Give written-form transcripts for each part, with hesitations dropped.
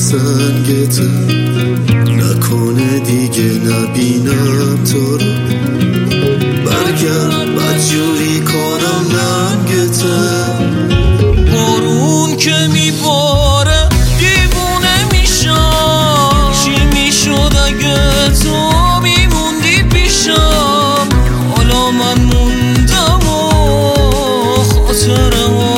سنگت نکنه دیگه نبینم تو رو. برگرد بدجوری کنم ننگت. بارون که میباره دیوونه میشم. چی میشد اگه تو میموندی پیشم؟ حالا من موندم و خاطرم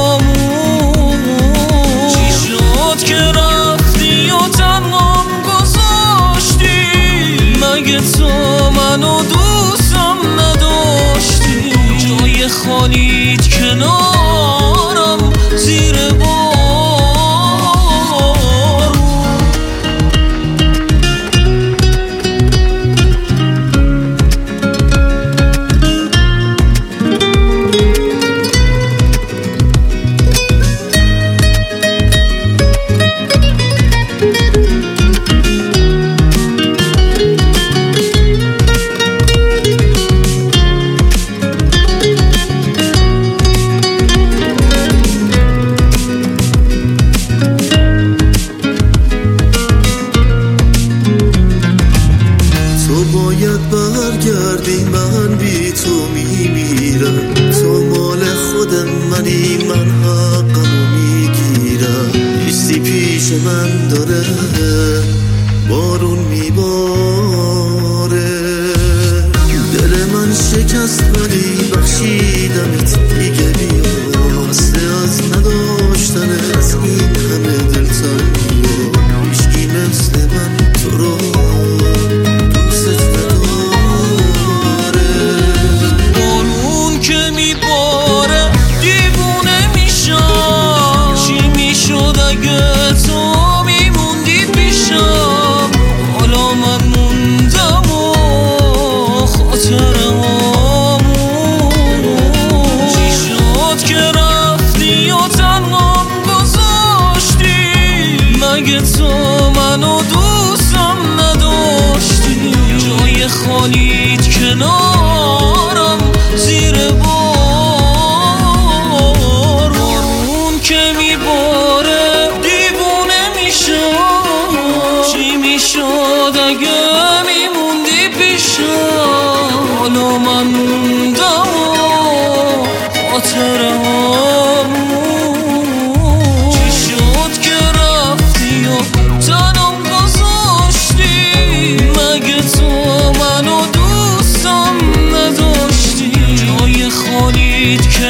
تو منو دوستم نداشتی. جای خالیت کنارم زیر برگردی من بی تو میمیرم. تو مال خود منی من حقمو میگیرم. نیستی پیش من داره بارون میباره. دل من شکست ولی بخشیدمت دیگه بیا. قصد از نداشتن از این همه دلتنگی هیچکی مثل من تو رو تو منو دوستم نداشتی. جای خالیت کنارم زیر بارون که میباره دیوونه میشم. چی میشد اگه میموندی پیشم؟ حالا من موندم و خاطرم خالیت